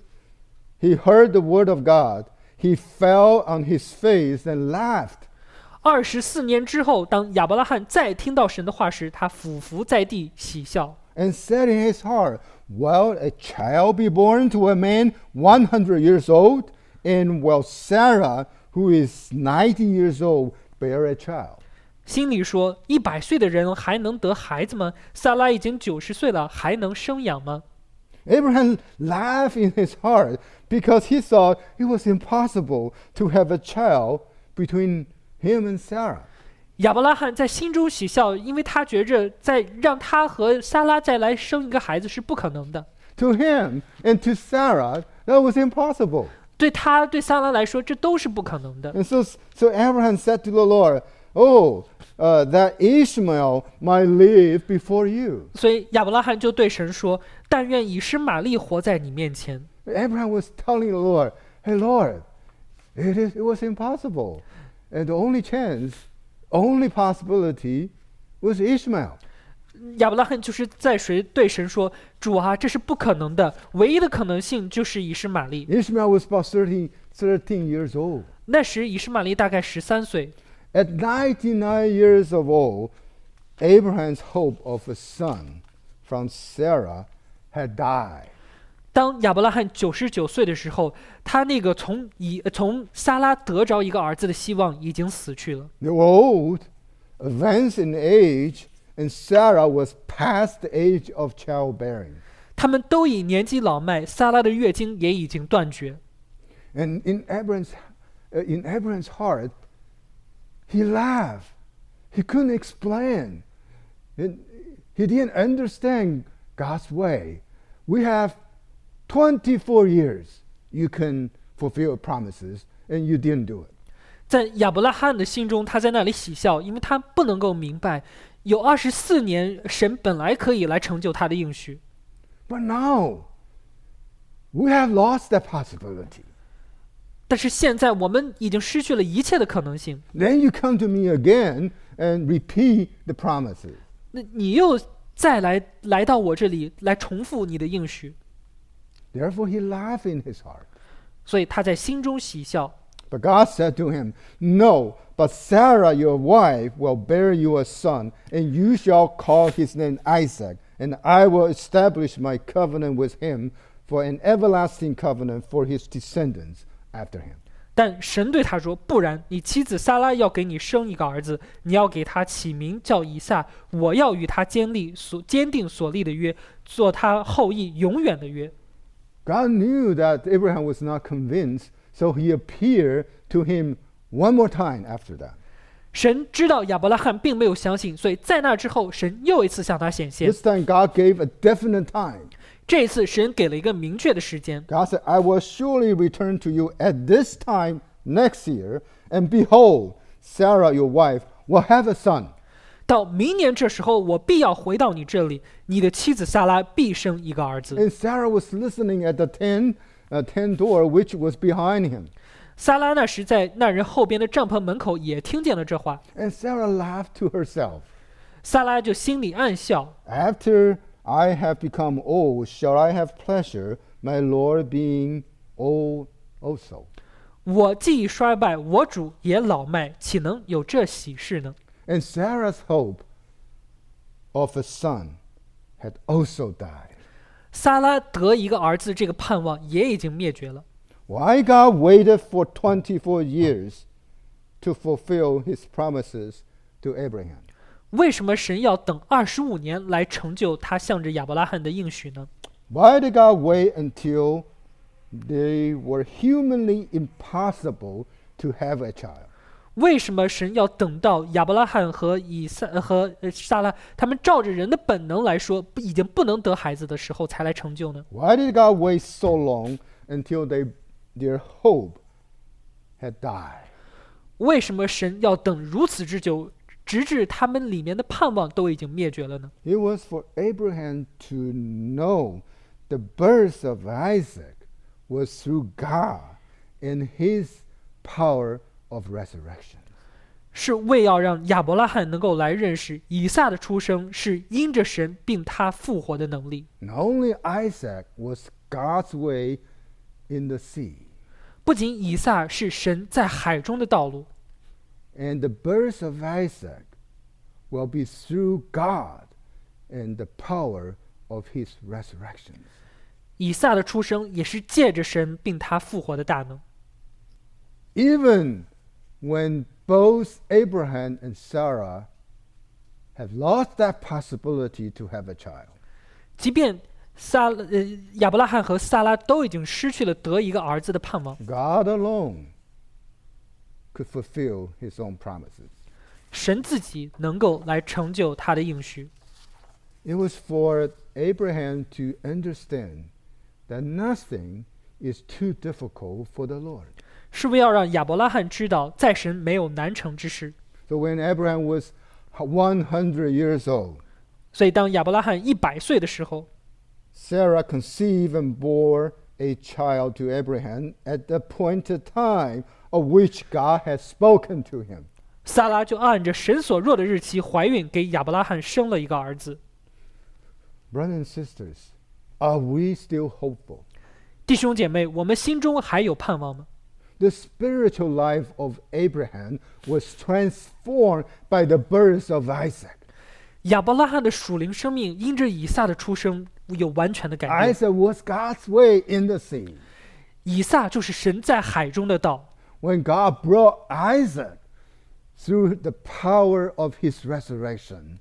he heard the word of God. He fell on his face and laughed. 二十四年之后，当亚伯拉罕再听到神的话时，他俯伏在地喜笑。 And said in his heart, Will a child be born to a man one hundred years old? And will Sarah, who is ninety years old, bear a child? 心里说：一百岁的人还能得孩子吗？撒拉已经九十岁了，还能生养吗？ Abraham laughed in his heart because he thought it was impossible to have a child between him and Sarah. 亚伯拉罕在心中喜笑，因为他觉着在让他和撒拉再来生一个孩子是不可能的。 To him and to Sarah, that was impossible. 对他对撒拉来说，这都是不可能的。 And so, so Abraham said to the Lord, Oh, uh, that Ishmael might live before you. 所以亚伯拉罕就对神说：但愿以实玛利活在你面前。 Abraham was telling the Lord, Hey Lord, it, is, it was impossible. And the only chance, only possibility was Ishmael. 亚伯拉罕就是在谁对神说：主啊，这是不可能的，唯一的可能性就是以实玛利。 Ishmael was about thirteen, thirteen years old. 那时以实玛利大概十三岁。 At ninety-nine years of old, Abraham's hope of a son from Sarah had died. 当亚伯拉罕九十九岁的时候，他那个从以从撒拉得着一个儿子的希望已经死去了。 They were old, advanced in age, and Sarah was past the age of childbearing. 他们都已年纪老迈，撒拉的月经也已经断绝。 And in Abraham's, uh, in Abraham's heart, he laughed. He couldn't explain. It, he didn't understand God's way. We have twenty-four years you can fulfill promises, and you didn't do it. 在亚伯拉罕的心中，他在那里喜笑，因为他不能够明白，有二十四年，神本来可以来成就他的应许。 But now, we have lost that possibility. 但是现在我们已经失去了一切的可能性。 Then you come to me again and repeat the promises. 那你又再来来到我这里来重复你的应许， Therefore, he laughed in his heart. 所以他在心中喜笑。 But God said to him, No, but Sarah your wife will bear you a son, and you shall call his name Isaac, and I will establish my covenant with him for an everlasting covenant for his descendants after him. 但神对他说：不然，你妻子撒拉要给你生一个儿子，你要给他起名叫以撒，我要与他坚立所坚定所立的约，做他后裔永远的约。 God knew that Abraham was not convinced, so he appeared to him one more time after that. 神知道亚伯拉罕并没有相信，所以在那之后，神又一次向他显现。 This time God gave a definite time. 这一次，神给了一个明确的时间。 God said, I will surely return to you at this time next year, and behold, Sarah your wife will have a son. 到明年这时候，我必要回到你这里，你的妻子撒拉必生一个儿子。 And Sarah was listening at the tent, uh, tent door, which was behind him. 撒拉那时在那人后边的帐篷门口也听见了这话， And Sarah laughed to herself. 撒拉就心里暗笑。 After I have become old, shall I have pleasure, my Lord being old also? 我既已衰败，我主也老迈，岂能有这喜事呢？ And Sarah's hope of a son had also died. 撒拉得一个儿子，这个盼望也已经灭绝了。 Why God waited for twenty-four years to fulfill his promises to Abraham? 为什么神要等二十五年来成就他向着亚伯拉罕的应许呢？ Why did God wait until they were humanly impossible to have a child? 为什么神要等到亚伯拉罕和以撒呃和呃撒拉他们照着人的本能来说，不已经不能得孩子的时候才来成就呢？ Why did God wait so long until they, their hope had died? 为什么神要等如此之久，直至他们里面的盼望都已经灭绝了呢？ It was for Abraham to know the birth of Isaac was through God and his power of resurrection. 是为要让亚伯拉罕能够来认识以撒的出生是因着神并他复活的能力。 Not only Isaac was God's way in the sea, 不仅以撒是神在海中的道路， and the birth of Isaac will be through God and the power of his resurrection. 以撒的出生也是借着神并他复活的大能。 Even when both Abraham and Sarah have lost that possibility to have a child, 即便撒呃亚伯拉罕和撒拉都已经失去了得一个儿子的盼望， God alone could fulfill his own promises. 神自己能够来成就他的应许。 It was for Abraham to understand that nothing is too difficult for the Lord. 是为要让亚伯拉罕知道，在神没有难成之事。 So when Abraham was one hundred years old, 所以当亚伯拉罕一百岁的时候， Sarah conceived and bore a child to Abraham at the appointed time of which God had spoken to him. 撒拉就按着神所若的日期怀孕，给亚伯拉罕生了一个儿子。 Brothers and sisters, are we still hopeful? 弟兄姐妹，我们心中还有盼望吗？ The spiritual life of Abraham was transformed by the birth of Isaac. 亚伯拉罕的属灵生命因着以撒的出生有完全的改变。 Isaac was God's way in the sea. 以撒就是神在海中的道。 When God brought Isaac through the power of his resurrection,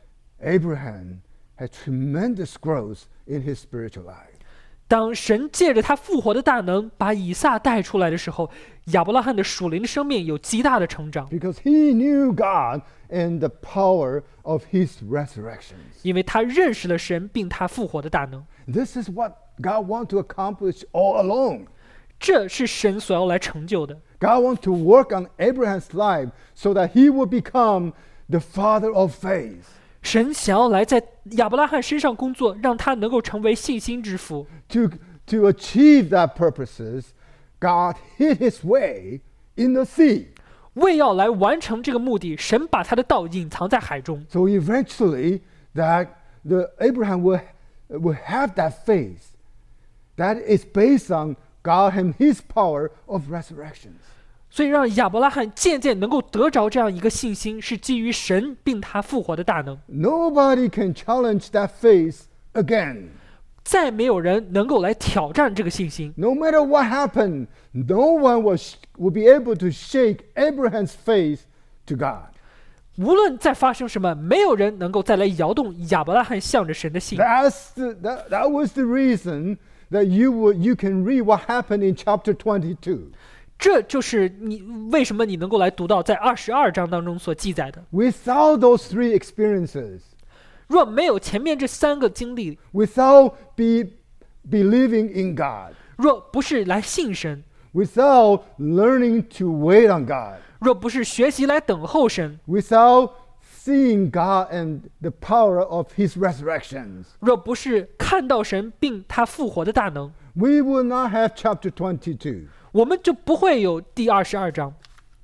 Abraham had tremendous growth in his spiritual life. 当神借着他复活的大能把以撒带出来的时候，亚伯拉罕的属灵生命有极大的成长， Because he knew God and the power of his resurrections. 因为他认识了神并他复活的大能。 This is what God wants to accomplish all along. 这是神所要来成就的。 God wants to work on Abraham's life so that he will become the father of faith. 神想要来在亚伯拉罕身上工作，让他能够成为信心之父。 To, to achieve that purposes, God hid his way in the sea. 为要来完成这个目的，神把他的道隐藏在海中。 So eventually, that the Abraham will, will have that faith that is based on God and his power of resurrections. 所以让亚伯拉罕渐渐能够得着这样一个信心，是基于神并他复活的大能。 Nobody can challenge that faith again. 再没有人能够来挑战这个信心。 No matter what happened, no one will, sh- will be able to shake Abraham's faith to God. 无论再发生什么，没有人能够再来摇动亚伯拉罕向着神的信。 That's the, that, that was the reason that you, will, you can read what happened in chapter twenty-two. 这就是你为什么你能够来读到在二十二章当中所记载的。 Without those three experiences, 若没有前面这三个经历， without be, believing in God, 若不是来信神， without learning to wait on God, 若不是学习来等候神， without seeing God and the power of his resurrections, 若不是看到神并他复活的大能， we will not have chapter twenty-two. 我们就不会有第二十二章，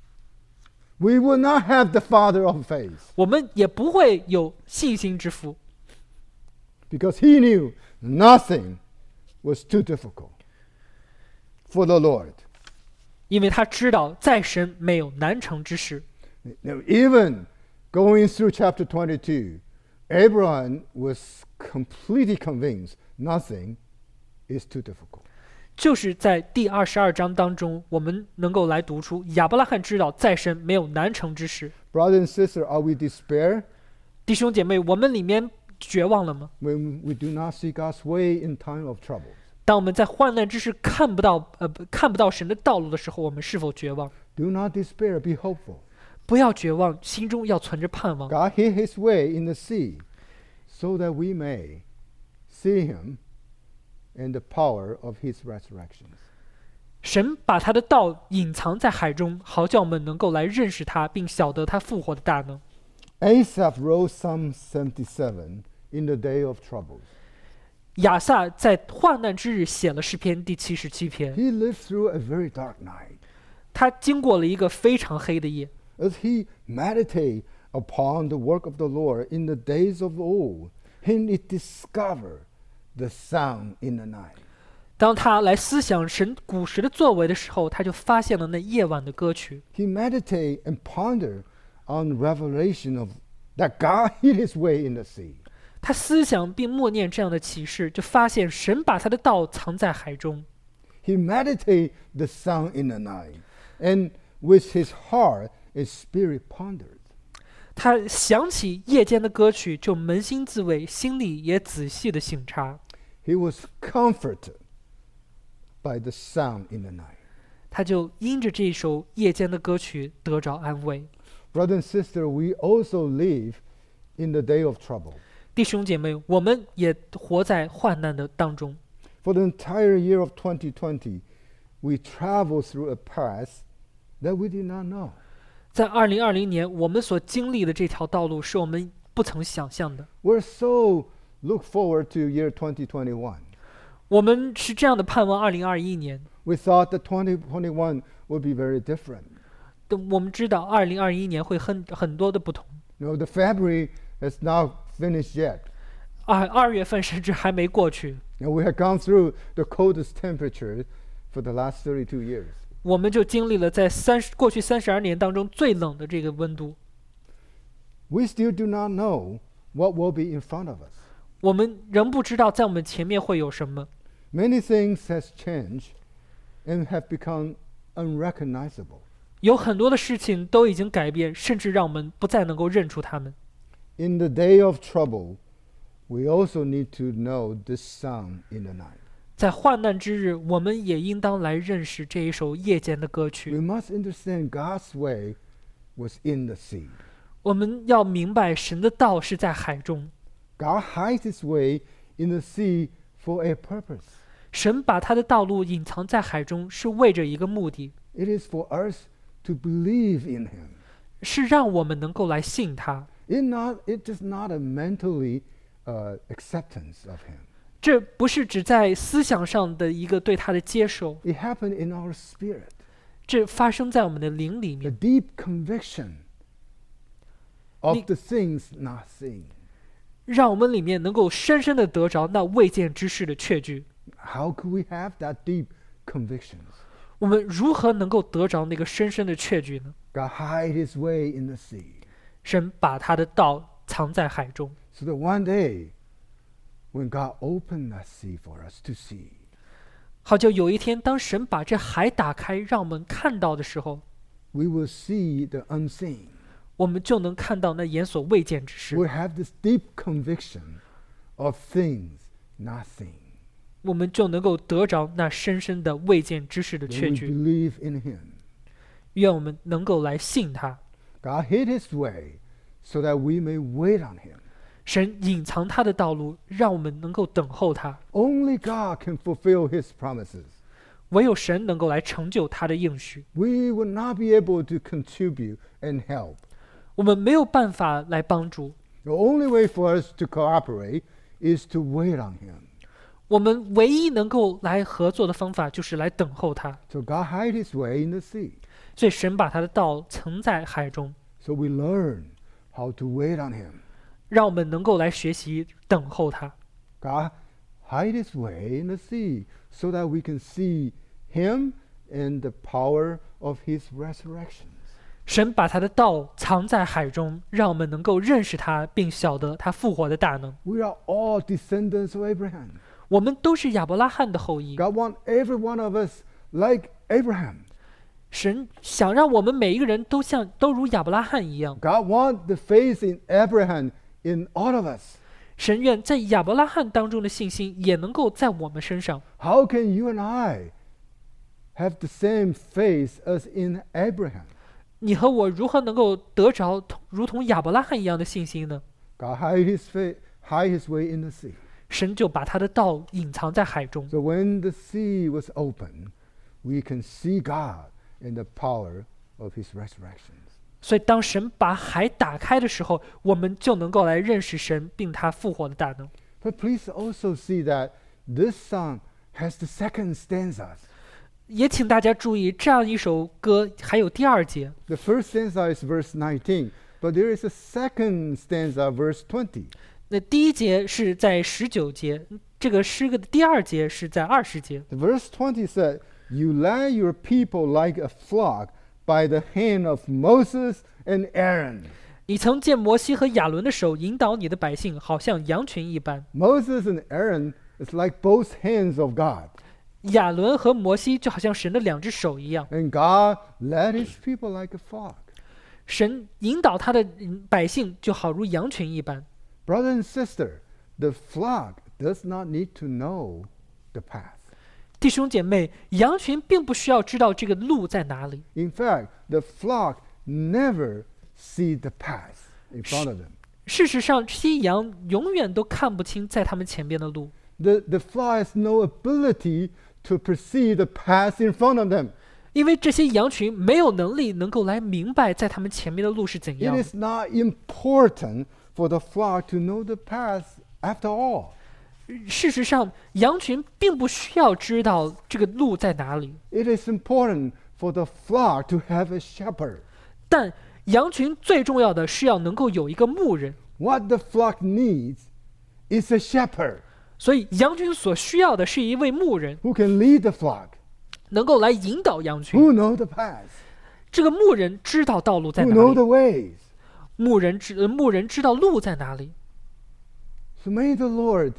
We will not have the father of faith 我们也不会有信心之父， because he knew nothing was too difficult for the Lord. 因为他知道在神没有难成之事。 Now, even going through chapter twenty-two, Abraham was completely convinced nothing is too difficult. 就是在第二十二章当中，我们能够来读出亚伯拉罕知道在神没有难成之事。 Brother and sister, are we despair 弟兄姐妹，我们里面绝望了吗？ when we do not see God's way in time of trouble? 当我们在患难之时看不到呃不看不到神的道路的时候，我们是否绝望？ Do not despair, be hopeful. 不要绝望，心中要存着盼望。 God hid his way in the sea so that we may see him and the power of his resurrections. 神把他的道隐藏在海中，好叫我们能够来认识他，并晓得他复活的大能。 Asaph wrote Psalm seventy-seven in the day of troubles. 亚萨在患难之日写了诗篇第七十七篇， He lived through a very dark night 他经过了一个非常黑的夜， as he meditated upon the work of the Lord in the days of old, and he discovered the sound in the night. 当他来思想神古时的作为的时候，他就发现了那夜晚的歌曲。 He meditated and pondered on revelation of that God hid his way in the sea. 他思想并默念这样的启示，就发现神把他的道藏在海中。 He meditated the sound in the night, and with his heart his spirit pondered. 他想起夜间的歌曲，就扪心自问，心里也仔细的省察。 He was comforted by the sound in the night. 他就因着这首夜间的歌曲得着安慰。 Brother and sister, we also live in the day of trouble. 弟兄姐妹，我们也活在患难的当中。 For the entire year of twenty twenty, we traveled through a path that we did not know. 在二零二零年，我们所经历的这条道路是我们不曾想象的。 We're so look forward to year twenty twenty-one. 我们是这样的盼望二零二一年。 We thought that twenty twenty-one would be very different. 但我们知道二零二一年会很很多的不同。 You know, the February has not finished yet. 二二月份甚至还没过去， And we have gone through the coldest temperature for the last thirty-two years. 我们就经历了在三十过去三十二年当中最冷的这个温度。 We still do not know what will be in front of us. 我们仍不知道在我们前面会有什么。 Many things has changed and have become unrecognizable. 有很多的事情都已经改变，甚至让我们不再能够认出它们。 In the day of trouble, we also need to know this sound in the night. 在患难之日，我们也应当来认识这一首夜间的歌 We 曲。 must understand God's way was in the sea. 我们要明白神的道是在海中， God hides his way in the sea for a purpose. 神把他的道路隐藏在海中，是为着一个目的， It is for us to believe in him. 是让我们能够来信他。 It not it is not a mentally uh, acceptance of him. 这不是只在思想上的一个对他的接受， It happened in our spirit. 这发生在我们的灵里 The 面， deep conviction of Ni- the things not seen. 让我们里面能够深深的得着那未见之事的确据。 How could we have that deep convictions? 我们如何能够得着那个深深的确据呢？ God hide his way in the sea, 神把他的道藏在海中， so that one day, when God opened that sea for us to see, 好叫有一天，当神把这海打开，让我们看到的时候， we will see the unseen. 我们就能看到那眼所未见之事。 We have this deep conviction of things not seen. 我们就能够得着那深深的未见之事的 When 确 we 据。 believe in him. 愿我们能够来信他。 God hid his way so that we may wait on him. 神隐藏他的道路，让我们能够等候他。 Only God can fulfill his promises. 唯有神能够来成就他的应许。 We will not be able to contribute and help. 我们没有办法来帮助， The only way for us to cooperate is to wait on him. 我们唯一能够来合作的方法就是来等候他。 So God hid his way in the sea. 所以神把他的道藏在海中， So we learn how to wait on him. 让我们能够来学习等候他。 God hid his way in the sea so that we can see him and the power of his resurrection. 神把他的道藏在海中，让我们能够认识他，并晓得他复活的大能。 We are all descendants of Abraham. 我们都是亚伯拉罕的后裔。 God wants every one of us like Abraham. 神想让我们每一个人都像都如亚伯拉罕一样。 God wants the faith in Abraham in all of us. 神愿在亚伯拉罕当中的信心也能够在我们身上。 How can you and I have the same faith as in Abraham? 你和我如何能够得着同如同亚伯拉罕一样的信心呢？ God hide his, fa- hide his way in the sea. 神就把他的道隐藏在海中， So when the sea was open, we can see God in the power of his resurrections. 所以当神把海打开的时候，我们就能够来认识神并他复活的大能。 But please also see that this song has the second stanza. 也请大家注意，这样一首歌还有第二节。 The first stanza is verse nineteen, but there is a second stanza, verse twenty. 那第一节是在十九节，这个诗歌的第二节是在二十节。 The verse twenty said, "You led your people like a flock by the hand of Moses and Aaron." 你曾见摩西和亚伦的手引导你的百姓，好像羊群一般。 Moses and Aaron is like both hands of God. 亚伦和摩西就好像神的两只手一样， And God led his people like a flock. 神引导他的百姓就好如羊群一般。 Brother and sister, the flock does not need to know the path. 弟兄姐妹，羊群并不需要知道这个路在哪里。 In fact, the flock never see the path in front of them. 事实上，这些羊永远都看不清在他们前边的路。 The, the flock has no ability to perceive the path in front of them. 因为这些羊群没有能力能够来明白在他们前面的路是怎 It 样的。 is not important for the flock to know the path after all. 事实上，羊群并不需要知道这个路在哪里， It is important for the flock to have a shepherd. 但羊群最重要的是要能够有一个牧人。 What the flock needs is a shepherd 所以，羊群所需要的是一位牧人， who can lead the flock, 能够来引导羊群。 who know the path, 这个牧人知道道路在 who 哪 know 里， the ways. 牧人知呃牧人知道路在哪里。 So may the Lord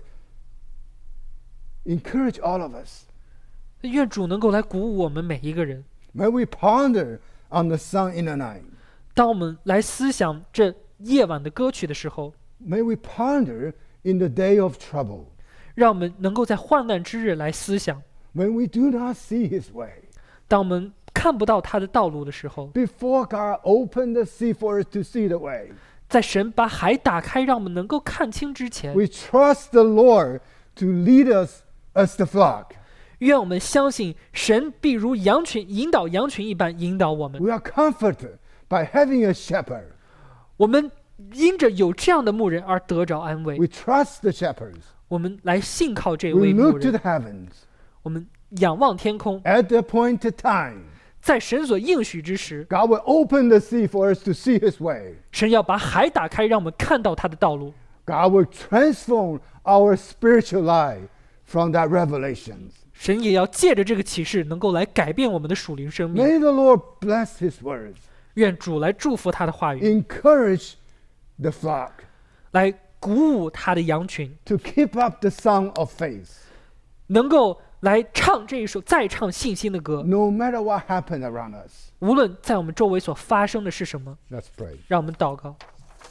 encourage all of us. 愿主能够来鼓舞我们每一个人。 May we ponder on the song in the night. 当我们来思想这夜晚的歌曲的时候， May we ponder in the day of trouble. 让我们能够在患难之日来思想。 When we do not see his way. 当我们看不到他的道路的时候， Before God opened the sea for us to see the way. 在神把海打开，让我们能够看清之前， We trust the Lord to lead us as the flock. 愿我们相信神必如羊群引导羊群一般引导我们。 We are comforted by having a shepherd. 我们因着有这样的牧人而得着安慰。 We trust the shepherds. 我们来信靠这 We 位牧 look to 人， the heavens. 我们仰望天空， At the appointed time, 在神所应许之时， God will open the sea for us to see his way. 神要把海打开，让我们看到他的道路。 God will transform our spiritual life from that revelation. 神也要借着这个启示，能够来改变我们的属灵生命。 May the Lord bless his words. 愿主来祝福他的话语， Encourage the flock 来鼓舞他的羊群， to keep up the song of faith. 能够来唱这一首再唱信心的歌。 No matter what happened around us. 无论在我们周围所发生的是什么， Let's pray. 让我们祷告。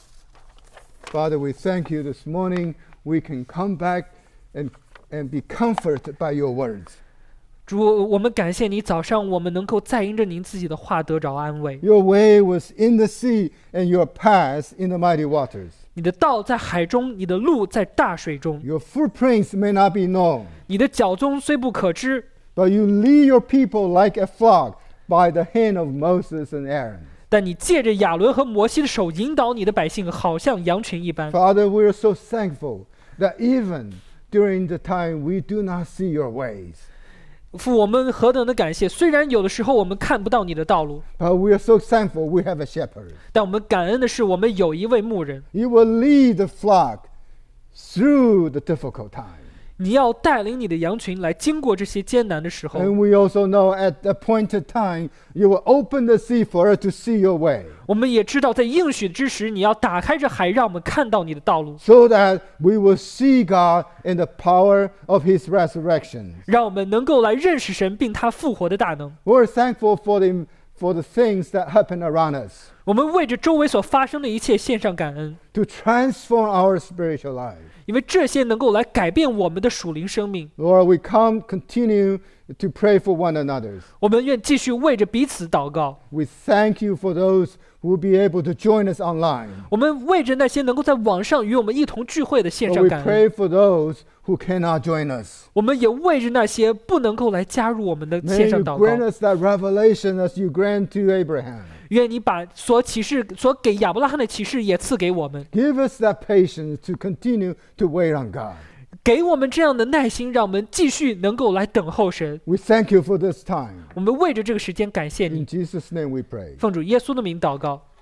Father, we thank you this morning. We can come back and, and be comforted by your words. 主，我们感谢你，早上我们能够再因着您自己的话得着安慰。 Your way was in the sea and your path in the mighty waters. 你的道在海中，你的路在大水中， Your footprints may not be known, 你的脚踪虽不可知， but you lead your people like a flock by the hand of Moses and Aaron. 但你借着亚伦和摩西的手引导你的百姓，好像羊群一般。 Father, we are so thankful that even during the time we do not see your ways, 父，我们何等的感谢！虽然有的时候我们看不到你的道路， but we are so thankful we have a shepherd. 但我们感恩的是，我们有一位牧人。 You will lead the flock through the difficult time. 你要带领你的羊群来经过这些艰难的时候。 And we also know at the appointed time, you will open the sea for us to see your way, 我们也知道，在应许之时，你要打开这海，让我们看到你的道路， so that we will see God in the power of his resurrection. 让我们能够来认识神，并他复活的大能。 We're thankful for the, for the things that happen around us 我们为着周围所发生的一切献上感恩， to transform our spiritual life. 因为这些能够来改变我们的属灵生命。 Lord, we come continue to pray for one another. 我们愿继续为着彼此祷告。 We thank you for those who will be able to join us online. 我们为着那些能够在网上与我们一同聚会的线 But 上 we 感恩。 pray for those who cannot join us. 我们也为着那些不能够来加入我们的 May 线 you 上祷 grant 告。 us that revelation as you grant to Abraham. 愿你把所启示、所给亚伯拉罕的启示也赐给我们， Give us that patience to continue to wait on God. 给我们这样的耐心，让我们继续能够来等候神。 We thank you for this time. 我们为着这个时间感谢 In 你， Jesus' name we pray. 奉主耶稣的名祷告，